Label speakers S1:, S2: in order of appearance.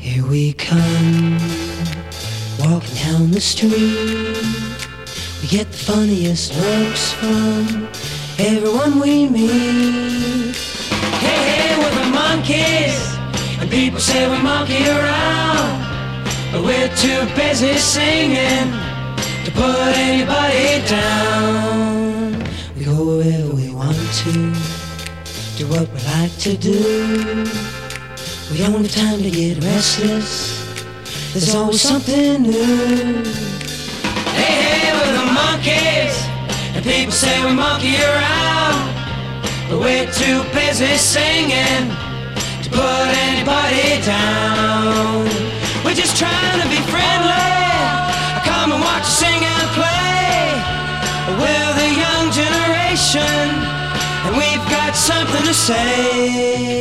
S1: Here we come, walking down the street. We get the funniest looks from everyone we meet. Hey, hey, we're the monkeys, and people say we monkey around, but we're too busy singing to put anybody down. We go wherever we want to, do what we like to do. We don't have time to get restless, there's always something new. Hey, hey, we're the monkeys, and people say we monkey around, but we're too busy singing to put anybody down. We're just trying to be friendly, come and watch us sing and play. We're the young generation, and we've got something to say.